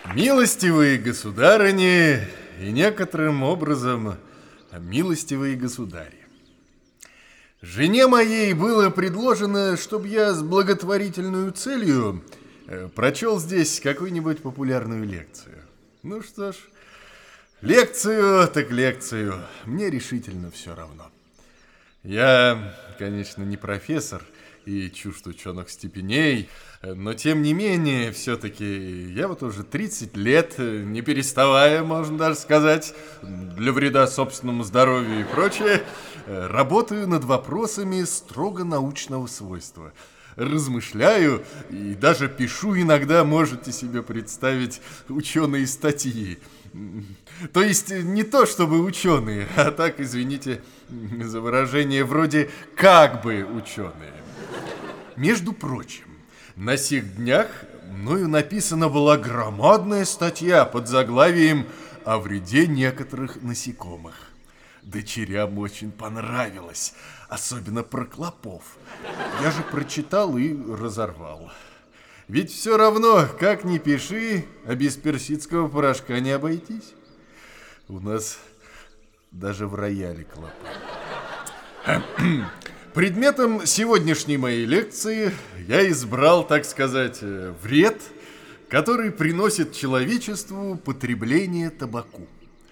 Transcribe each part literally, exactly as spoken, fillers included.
Милостивые государыни и некоторым образом милостивые государи. Жене моей было предложено, чтобы я с благотворительной целью прочел здесь какую-нибудь популярную лекцию. Ну что ж, лекцию так лекцию, мне решительно все равно. Я, конечно, не профессор и чужд ученых степеней, но тем не менее, все-таки я вот уже тридцать лет, не переставая, можно даже сказать, для вреда собственному здоровью и прочее, работаю над вопросами строго научного свойства. Размышляю и даже пишу иногда, можете себе представить, ученые статьи. То есть не то чтобы ученые, а так, извините за выражение, вроде как бы ученые. Между прочим, на сих днях мною написана была громадная статья под заглавием «О вреде некоторых насекомых». Дочерям очень понравилось, особенно про клопов. Я же прочитал и разорвал. Ведь все равно, как ни пиши, а без персидского порошка не обойтись. У нас даже в рояле клопы. Предметом сегодняшней моей лекции я избрал, так сказать, вред, который приносит человечеству потребление табаку.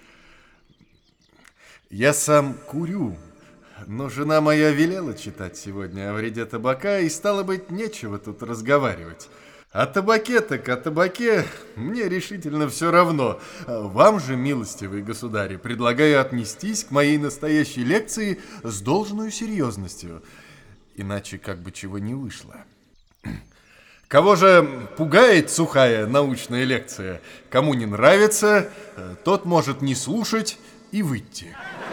Я сам курю, но жена моя велела читать сегодня о вреде табака, и, стало быть, нечего тут разговаривать. О табаке так о табаке мне решительно все равно. Вам же, милостивые государи, предлагаю отнестись к моей настоящей лекции с должной серьезностью, иначе как бы чего не вышло. Кого же пугает сухая научная лекция, кому не нравится, тот может не слушать и выйти.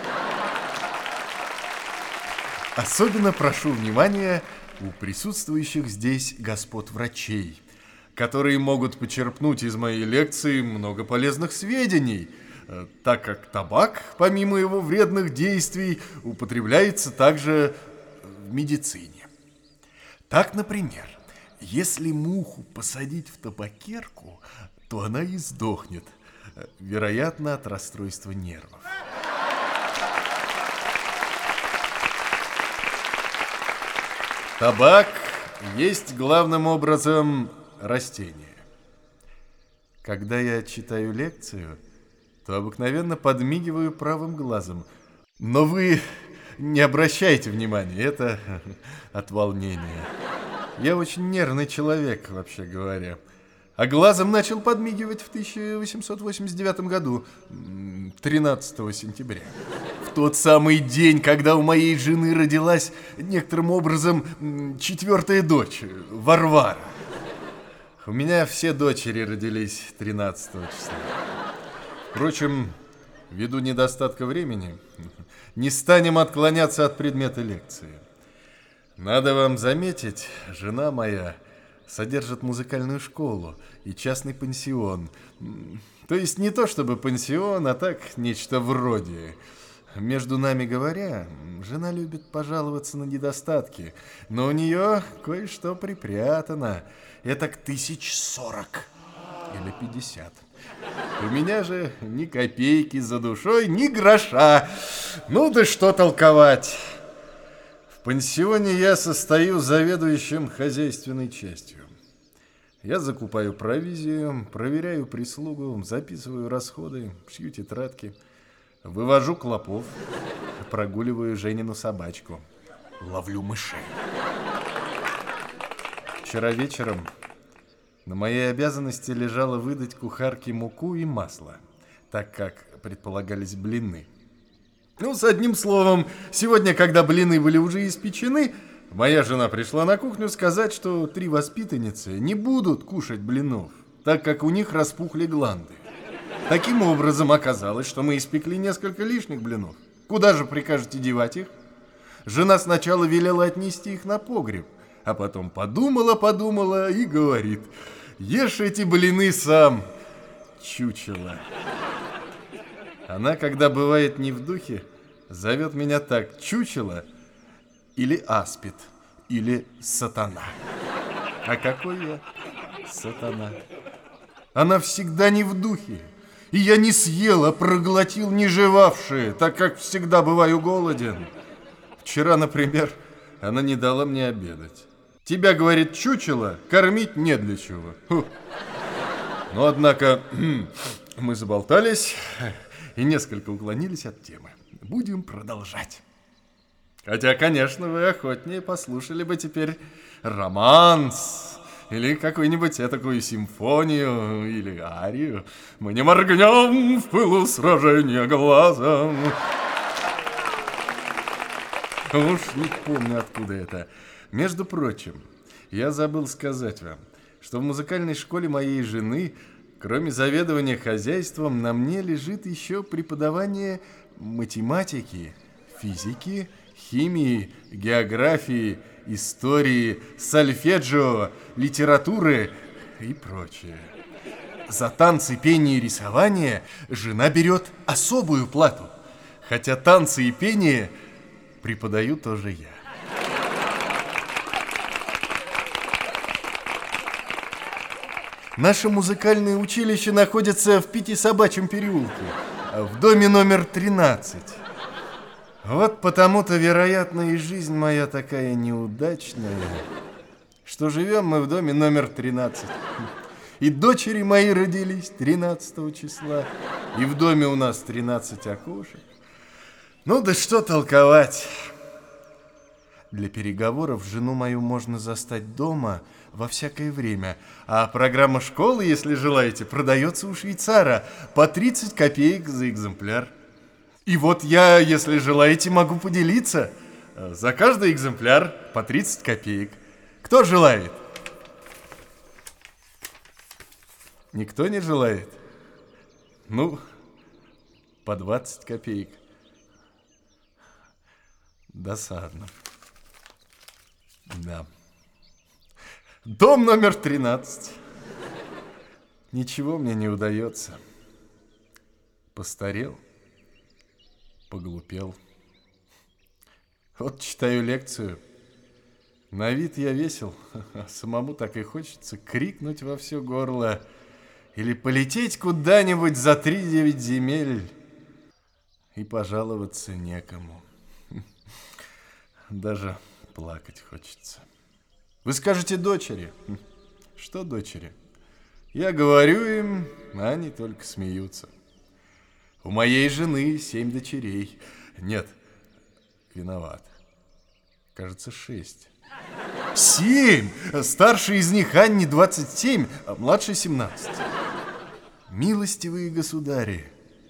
Особенно прошу внимания у присутствующих здесь господ врачей, которые могут почерпнуть из моей лекции много полезных сведений, так как табак, помимо его вредных действий, употребляется также в медицине. Так, например, если муху посадить в табакерку, то она и сдохнет, вероятно, от расстройства нервов. Табак есть главным образом растение. Когда я читаю лекцию, то обыкновенно подмигиваю правым глазом. Но вы не обращайте внимания, это от волнения. Я очень нервный человек, вообще говоря. А глазом начал подмигивать в тысяча восемьсот восемьдесят девятом году, тринадцатого сентября. В тот самый день, когда у моей жены родилась некоторым образом четвертая дочь, Варвара. У меня все дочери родились тринадцатого числа. Впрочем, ввиду недостатка времени, не станем отклоняться от предмета лекции. Надо вам заметить, жена моя содержит музыкальную школу и частный пансион. То есть не то чтобы пансион, а так нечто вроде. Между нами говоря, жена любит пожаловаться на недостатки, но у нее кое-что припрятано. Это к тысяч сорок или пятьдесят. У меня же ни копейки за душой, ни гроша. Ну да что толковать. В пансионе я состою заведующим хозяйственной частью. Я закупаю провизию, проверяю прислугу, записываю расходы, шью тетрадки, вывожу клопов, прогуливаю Женину собачку, ловлю мышей. Вчера вечером на моей обязанности лежало выдать кухарке муку и масло, так как предполагались блины. Ну, с одним словом, сегодня, когда блины были уже испечены, моя жена пришла на кухню сказать, что три воспитанницы не будут кушать блинов, так как у них распухли гланды. Таким образом, оказалось, что мы испекли несколько лишних блинов. Куда же прикажете девать их? Жена сначала велела отнести их на погреб, а потом подумала-подумала и говорит: ешь эти блины сам, чучело. Она, когда бывает не в духе, зовет меня так: чучело или аспид, или сатана. А какой я сатана? Она всегда не в духе. И я не съел, а проглотил нежевавшее, так как всегда бываю голоден. Вчера, например, она не дала мне обедать. Тебя, говорит, чучело, кормить не для чего. Фу. Но, однако, мы заболтались и несколько уклонились от темы. Будем продолжать. Хотя, конечно, вы охотнее послушали бы теперь романс или какую-нибудь этакую симфонию или арию. Мы не моргнем в пылу сражения глазом. Уж не помню, откуда это. Между прочим, я забыл сказать вам, что в музыкальной школе моей жены, кроме заведования хозяйством, на мне лежит еще преподавание математики, физики, химии, географии, истории, сольфеджио, литературы и прочее. За танцы, пение и рисование жена берет особую плату, хотя танцы и пение преподаю тоже я. Наше музыкальное училище находится в Пятисобачьем переулке, в доме номер тринадцать. Вот потому-то, вероятно, и жизнь моя такая неудачная, что живем мы в доме номер тринадцать. И дочери мои родились тринадцатого числа, и в доме у нас тринадцать окошек. Ну да что толковать. Для переговоров жену мою можно застать дома во всякое время, а программа школы, если желаете, продается у швейцара по тридцать копеек за экземпляр. И вот я, если желаете, могу поделиться. За каждый экземпляр по тридцать копеек. Кто желает? Никто не желает? Ну, по двадцать копеек. Досадно. Да. Дом номер тринадцать. Ничего мне не удается. Постарел, поглупел. Вот читаю лекцию. На вид я весел, а самому так и хочется крикнуть во все горло или полететь куда-нибудь за три-девять земель, и пожаловаться некому. Даже плакать хочется. Вы скажете дочери. Что дочери? Я говорю им, а они только смеются. У моей жены семь дочерей. Нет, виноват. Кажется, шесть. Семь! Старший из них Анне двадцать семь, а младший семнадцать. Милостивые государи,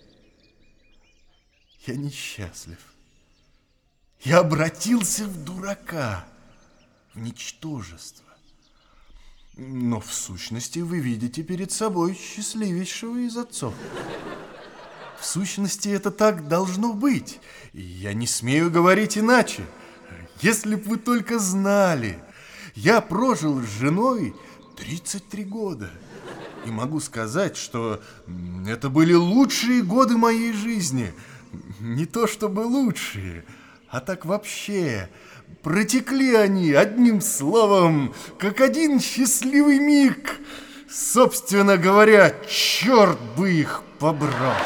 я несчастлив. Я обратился в дурака, в ничтожество. Но в сущности вы видите перед собой счастливейшего из отцов. В сущности это так должно быть, и я не смею говорить иначе. Если б вы только знали, я прожил с женой тридцать три года. И могу сказать, что это были лучшие годы моей жизни. Не то чтобы лучшие, а так вообще. Протекли они, одним словом, как один счастливый миг. Собственно говоря, черт бы их побрал.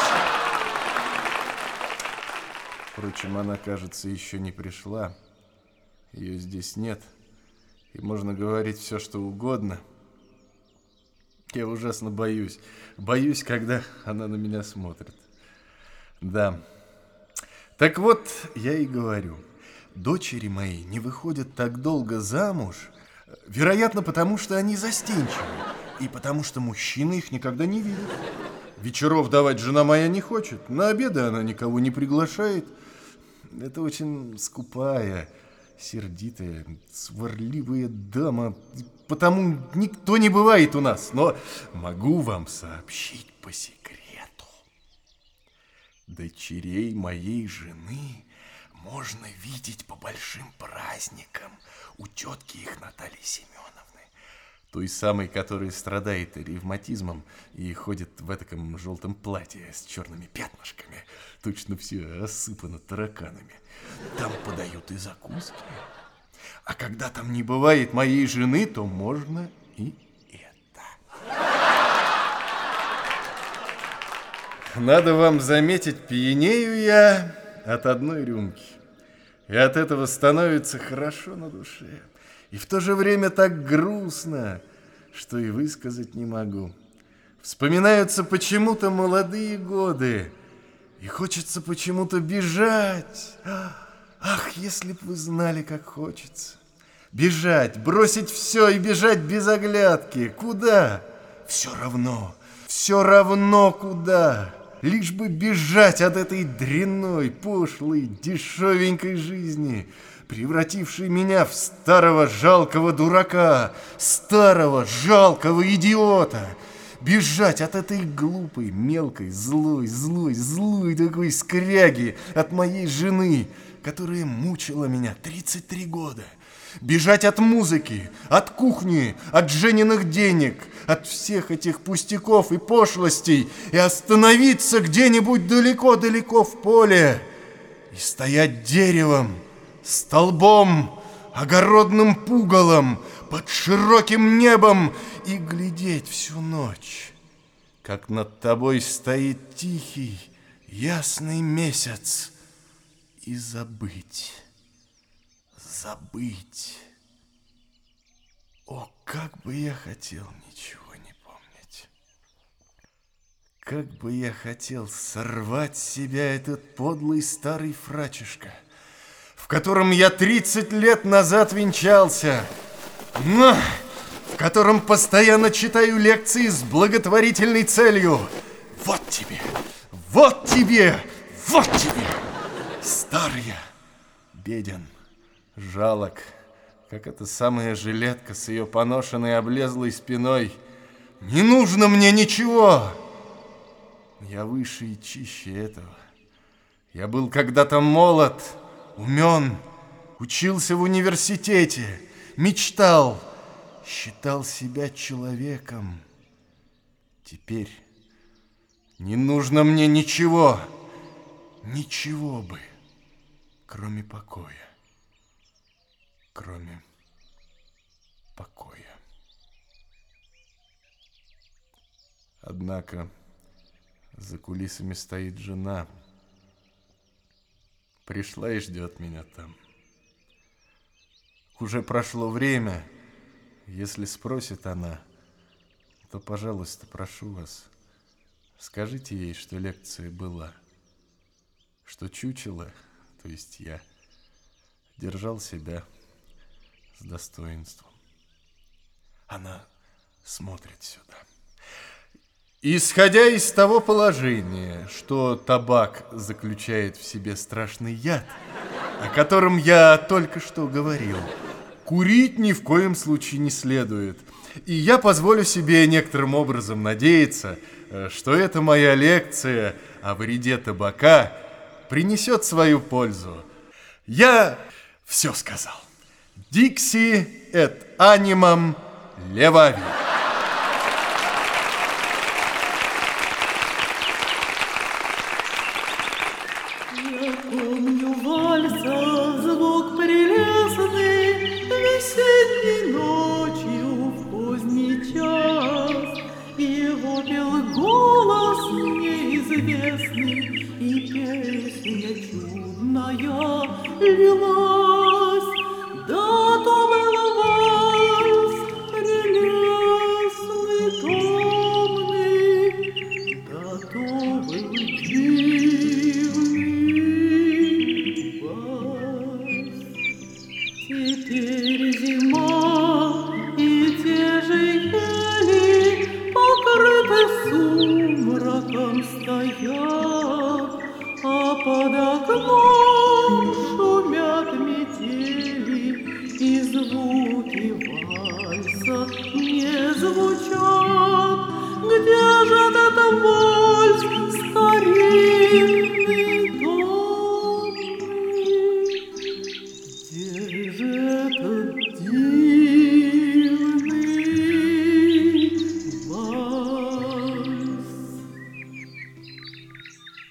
Впрочем, она, кажется, еще не пришла. Ее здесь нет. И можно говорить все, что угодно. Я ужасно боюсь. Боюсь, когда она на меня смотрит. Да. Так вот, я и говорю. Дочери мои не выходят так долго замуж, вероятно, потому что они застенчивы, и потому что мужчины их никогда не видят. Вечеров давать жена моя не хочет, на обеды она никого не приглашает. Это очень скупая, сердитая, сварливая дама, потому никто не бывает у нас. Но могу вам сообщить по секрету. Дочерей моей жены можно видеть по большим праздникам у тетки их Натальи Семеновны, той самой, которая страдает ревматизмом и ходит в этаком желтом платье с черными пятнышками, точно все осыпано тараканами. Там подают и закуски. А когда там не бывает моей жены, то можно и это. надо вам заметить, пьянею я от одной рюмки. И от этого становится хорошо на душе. И в то же время так грустно, что и высказать не могу. Вспоминаются почему-то молодые годы, и хочется почему-то бежать. Ах, если б вы знали, как хочется. Бежать, бросить все и бежать без оглядки. Куда? Все равно, все равно куда. Лишь бы бежать от этой дрянной, пошлой, дешевенькой жизни, превратившей меня в старого жалкого дурака, старого жалкого идиота. Бежать от этой глупой, мелкой, злой, злой, злой такой скряги, от моей жены, которая мучила меня тридцать три года. Бежать от музыки, от кухни, от Жениных денег, от всех этих пустяков и пошлостей и остановиться где-нибудь далеко-далеко в поле и стоять деревом, столбом, огородным пугалом под широким небом и глядеть всю ночь, как над тобой стоит тихий, ясный месяц, и забыть. Забыть. О, как бы я хотел ничего не помнить. Как бы я хотел сорвать с себя этот подлый старый фрачишка, в котором я тридцать лет назад венчался, но в котором постоянно читаю лекции с благотворительной целью. Вот тебе, вот тебе, вот тебе. Старый я, беден, жалок, как эта самая жилетка с ее поношенной облезлой спиной. Не нужно мне ничего. Я выше и чище этого. Я был когда-то молод, умен, учился в университете, мечтал, считал себя человеком. Теперь не нужно мне ничего, ничего бы, кроме покоя. Кроме покоя. Однако за кулисами стоит жена. Пришла и ждет меня там. Уже прошло время. Если спросит она, то, пожалуйста, прошу вас, скажите ей, что лекция была, что чучело, то есть я, держал себя с достоинством. Она смотрит сюда. Исходя из того положения, что табак заключает в себе страшный яд, о котором я только что говорил, курить ни в коем случае не следует. И я позволю себе некоторым образом надеяться, что эта моя лекция о вреде табака принесет свою пользу. Я все сказал. Dixi et animam levavi. Я помню вальса, звук прелестный, весенней ночью в поздний час. Его пел голос неизвестный, и песня чудная лилась. Да, то был вальс прелестный, томный, да, то был дивный вальс. Теперь зима, и те же ели, покрыты сумраком стоят, а под окном